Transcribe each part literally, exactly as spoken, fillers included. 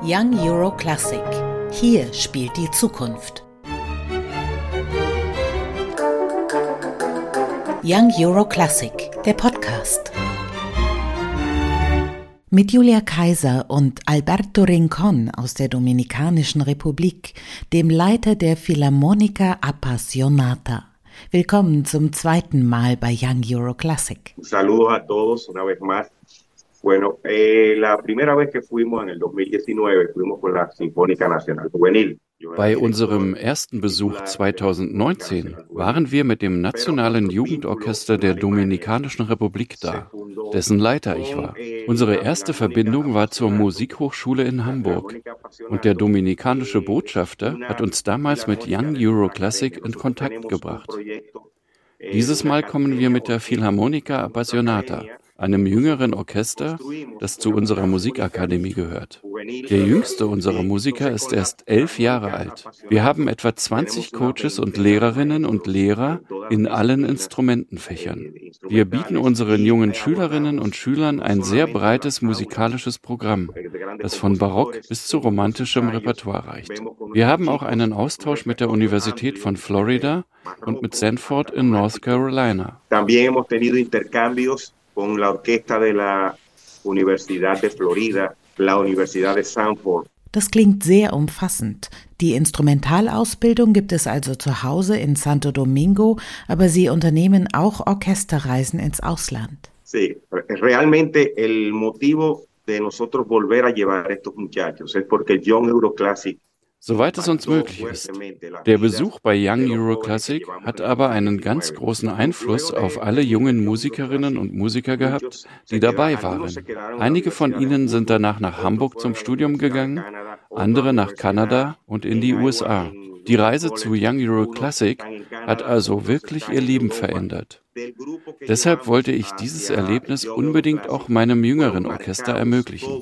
Young Euro Classic. Hier spielt die Zukunft. Young Euro Classic, der Podcast. Mit Julia Kaiser und Alberto Rincón aus der Dominikanischen Republik, dem Leiter der Filarmónica Appassionata. Willkommen zum zweiten Mal bei Young Euro Classic. Saludos a todos una vez más. Bueno, eh, la primera vez que fuimos en el dos mil diecinueve, fuimos con la Sinfónica Nacional Juvenil. Bei unserem ersten Besuch zweitausendneunzehn waren wir mit dem Nationalen Jugendorchester der Dominikanischen Republik da, dessen Leiter ich war. Unsere erste Verbindung war zur Musikhochschule in Hamburg und der dominikanische Botschafter hat uns damals mit Young Euro Classic in Kontakt gebracht. Dieses Mal kommen wir mit der Filarmónica Appassionata, einem jüngeren Orchester, das zu unserer Musikakademie gehört. Der jüngste unserer Musiker ist erst elf Jahre alt. Wir haben etwa zwanzig Coaches und Lehrerinnen und Lehrer in allen Instrumentenfächern. Wir bieten unseren jungen Schülerinnen und Schülern ein sehr breites musikalisches Programm, das von Barock bis zu romantischem Repertoire reicht. Wir haben auch einen Austausch mit der Universität von Florida und mit Sanford in North Carolina. Con la orquesta de la Universidad de Florida, la Universidad de Sanford. Das klingt sehr umfassend. Die Instrumentalausbildung gibt es also zu Hause in Santo Domingo, aber Sie unternehmen auch Orchesterreisen ins Ausland. Sí, realmente el motivo de nosotros volver a llevar a estos muchachos es porque el Young Euro Classic. Soweit es uns möglich ist. Der Besuch bei Young Euro Classic hat aber einen ganz großen Einfluss auf alle jungen Musikerinnen und Musiker gehabt, die dabei waren. Einige von ihnen sind danach nach Hamburg zum Studium gegangen, andere nach Kanada und in die U S A. Die Reise zu Young Euro Classic hat also wirklich ihr Leben verändert. Deshalb wollte ich dieses Erlebnis unbedingt auch meinem jüngeren Orchester ermöglichen.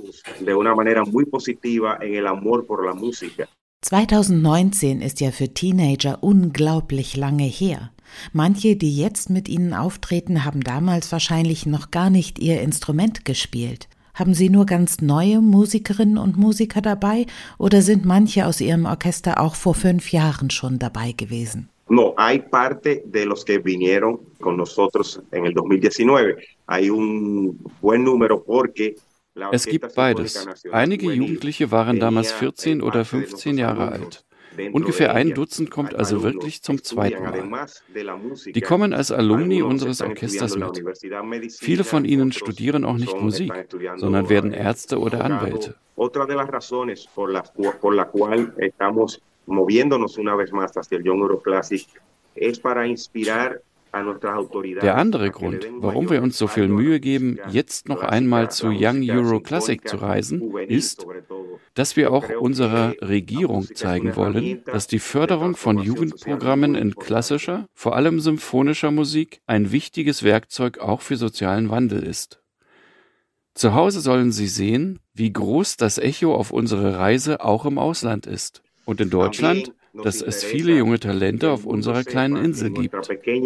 zweitausendneunzehn ist ja für Teenager unglaublich lange her. Manche, die jetzt mit Ihnen auftreten, haben damals wahrscheinlich noch gar nicht ihr Instrument gespielt. Haben Sie nur ganz neue Musikerinnen und Musiker dabei oder sind manche aus Ihrem Orchester auch vor fünf Jahren schon dabei gewesen? No, hay parte de los que vinieron con nosotros en el dos mil diecinueve. Hay un buen número porque Es gibt beides. Einige Jugendliche waren damals vierzehn oder fünfzehn Jahre alt. Ungefähr ein Dutzend kommt also wirklich zum zweiten Mal. Die kommen als Alumni unseres Orchesters mit. Viele von ihnen studieren auch nicht Musik, sondern werden Ärzte oder Anwälte. Otra de las razones por la por la cual estamos moviéndonos una vez más hacia el Young Euro Classic es para inspirar. Der andere Grund, warum wir uns so viel Mühe geben, jetzt noch einmal zu Young Euro Classic zu reisen, ist, dass wir auch unserer Regierung zeigen wollen, dass die Förderung von Jugendprogrammen in klassischer, vor allem symphonischer Musik ein wichtiges Werkzeug auch für sozialen Wandel ist. Zu Hause sollen Sie sehen, wie groß das Echo auf unsere Reise auch im Ausland ist. Und in Deutschland, dass es viele junge Talente auf unserer kleinen Insel gibt.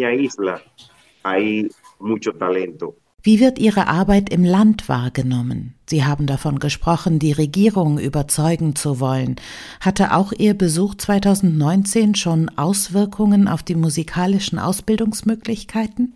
Wie wird Ihre Arbeit im Land wahrgenommen? Sie haben davon gesprochen, die Regierung überzeugen zu wollen. Hatte auch Ihr Besuch zweitausendneunzehn schon Auswirkungen auf die musikalischen Ausbildungsmöglichkeiten?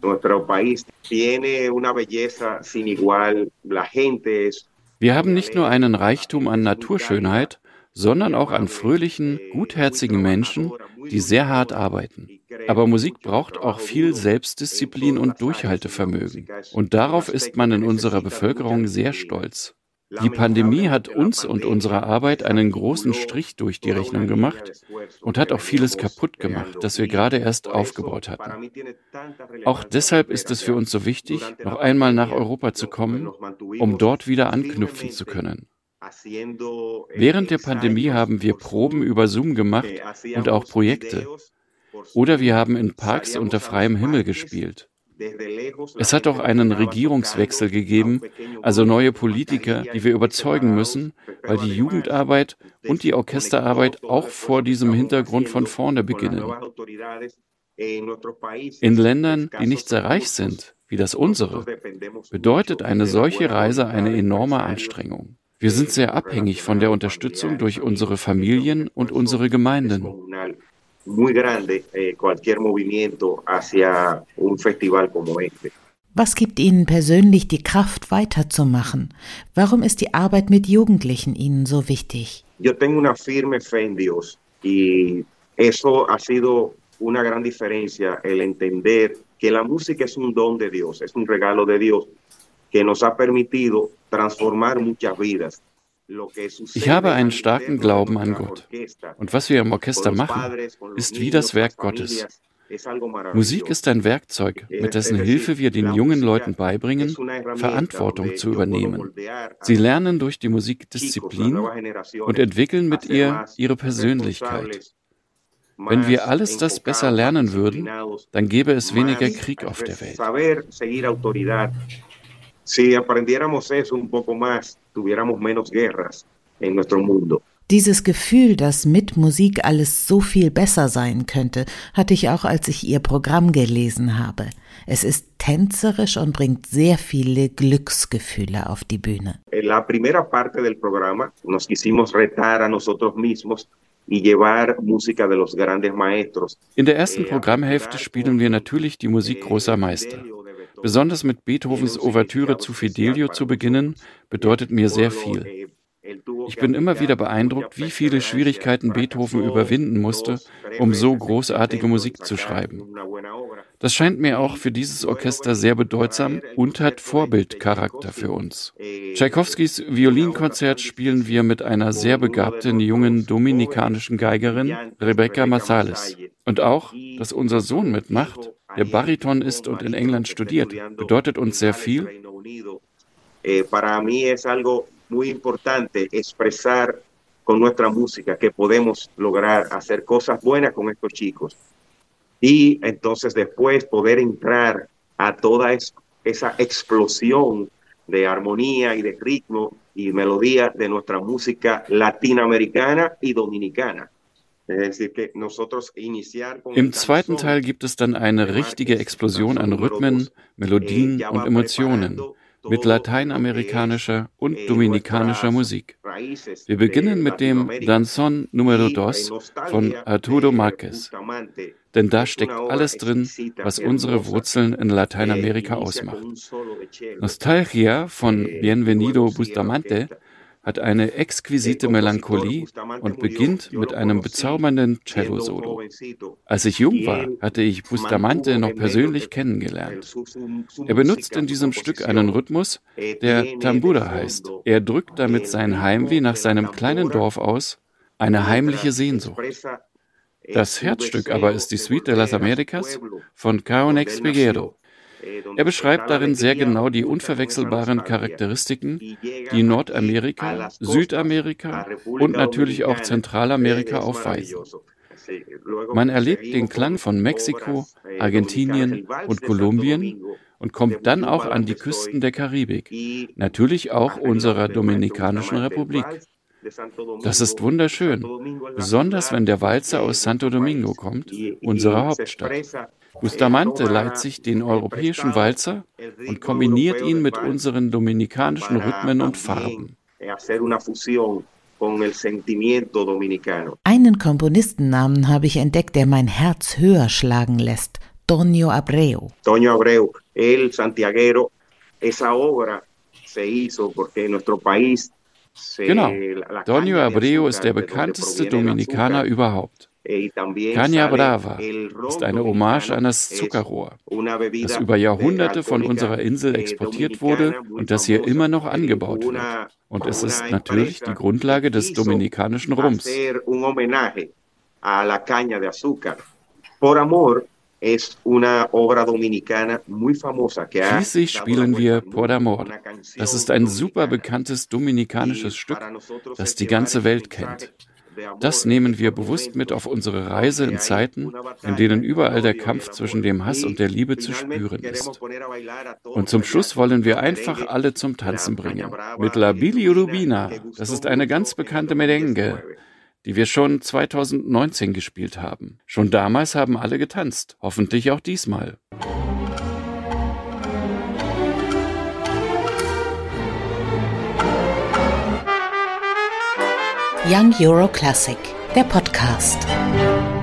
Wir haben nicht nur einen Reichtum an Naturschönheit, sondern auch an fröhlichen, gutherzigen Menschen, die sehr hart arbeiten. Aber Musik braucht auch viel Selbstdisziplin und Durchhaltevermögen. Und darauf ist man in unserer Bevölkerung sehr stolz. Die Pandemie hat uns und unserer Arbeit einen großen Strich durch die Rechnung gemacht und hat auch vieles kaputt gemacht, das wir gerade erst aufgebaut hatten. Auch deshalb ist es für uns so wichtig, noch einmal nach Europa zu kommen, um dort wieder anknüpfen zu können. Während der Pandemie haben wir Proben über Zoom gemacht und auch Projekte. Oder wir haben in Parks unter freiem Himmel gespielt. Es hat auch einen Regierungswechsel gegeben, also neue Politiker, die wir überzeugen müssen, weil die Jugendarbeit und die Orchesterarbeit auch vor diesem Hintergrund von vorne beginnen. In Ländern, die nicht sehr reich sind, wie das unsere, bedeutet eine solche Reise eine enorme Anstrengung. Wir sind sehr abhängig von der Unterstützung durch unsere Familien und unsere Gemeinden. Was gibt Ihnen persönlich die Kraft, weiterzumachen? Warum ist die Arbeit mit Jugendlichen Ihnen so wichtig? Yo tengo una firme fe en Dios y eso ha sido una gran diferencia, el entender que la música es un don de Dios, es un regalo de Dios que nos ha permitido transformar muchas vidas. Ich habe einen starken Glauben an Gott. Und was wir im Orchester machen, ist wie das Werk Gottes. Musik ist ein Werkzeug, mit dessen Hilfe wir den jungen Leuten beibringen, Verantwortung zu übernehmen. Sie lernen durch die Musik Disziplin und entwickeln mit ihr ihre Persönlichkeit. Wenn wir alles das besser lernen würden, dann gäbe es weniger Krieg auf der Welt. Si aprendiéramos eso un poco más, tuviéramos menos guerras en nuestro mundo. Dieses Gefühl, dass mit Musik alles so viel besser sein könnte, hatte ich auch, als ich Ihr Programm gelesen habe. Es ist tänzerisch und bringt sehr viele Glücksgefühle auf die Bühne. En la primera parte del programa nos quisimos retar a nosotros mismos y llevar música de los grandes maestros. In der ersten Programmhälfte spielen wir natürlich die Musik großer Meister. Besonders mit Beethovens Ouvertüre zu Fidelio zu beginnen, bedeutet mir sehr viel. Ich bin immer wieder beeindruckt, wie viele Schwierigkeiten Beethoven überwinden musste, um so großartige Musik zu schreiben. Das scheint mir auch für dieses Orchester sehr bedeutsam und hat Vorbildcharakter für uns. Tschaikowskis Violinkonzert spielen wir mit einer sehr begabten jungen dominikanischen Geigerin, Rebecca Marsales. Und auch, dass unser Sohn mitmacht, der Bariton ist und in England studiert, bedeutet uns sehr viel. Para mí es algo muy importante expresar con nuestra música que podemos lograr hacer cosas buenas con estos chicos y entonces después poder entrar a toda esa explosión de armonía y de ritmo y melodía de nuestra música latinoamericana y dominicana. Im zweiten Teil gibt es dann eine richtige Explosion an Rhythmen, Melodien und Emotionen mit lateinamerikanischer und dominikanischer Musik. Wir beginnen mit dem Danzón Número dos von Arturo Márquez, denn da steckt alles drin, was unsere Wurzeln in Lateinamerika ausmacht. Nostalgia von Bienvenido Bustamante hat eine exquisite Melancholie und beginnt mit einem bezaubernden Cello-Solo. Als ich jung war, hatte ich Bustamante noch persönlich kennengelernt. Er benutzt in diesem Stück einen Rhythmus, der Tambura heißt. Er drückt damit sein Heimweh nach seinem kleinen Dorf aus, eine heimliche Sehnsucht. Das Herzstück aber ist die Suite de las Américas von Caonex Peguero. Er beschreibt darin sehr genau die unverwechselbaren Charakteristiken, die Nordamerika, Südamerika und natürlich auch Zentralamerika aufweisen. Man erlebt den Klang von Mexiko, Argentinien und Kolumbien und kommt dann auch an die Küsten der Karibik, natürlich auch unserer Dominikanischen Republik. Das ist wunderschön, besonders wenn der Walzer aus Santo Domingo kommt, unserer Hauptstadt. Bustamante leiht sich den europäischen Walzer und kombiniert ihn mit unseren dominikanischen Rhythmen und Farben. Einen Komponistennamen habe ich entdeckt, der mein Herz höher schlagen lässt. Tonio Abreu. Tonio Abreu, el santiaguero, esa obra se hizo porque nuestro país. Genau, Tonio Abreu ist der bekannteste Dominikaner überhaupt. Caña Brava ist eine Hommage an das Zuckerrohr, das über Jahrhunderte von unserer Insel exportiert wurde und das hier immer noch angebaut wird. Und es ist natürlich die Grundlage des dominikanischen Rums. Schließlich spielen wir Por Amor. Das ist ein super bekanntes dominikanisches Stück, das die ganze Welt kennt. Das nehmen wir bewusst mit auf unsere Reise in Zeiten, in denen überall der Kampf zwischen dem Hass und der Liebe zu spüren ist. Und zum Schluss wollen wir einfach alle zum Tanzen bringen. Mit La Bilirrubina, das ist eine ganz bekannte Merengue, die wir schon zweitausendneunzehn gespielt haben. Schon damals haben alle getanzt, hoffentlich auch diesmal. Young Euro Classic, der Podcast.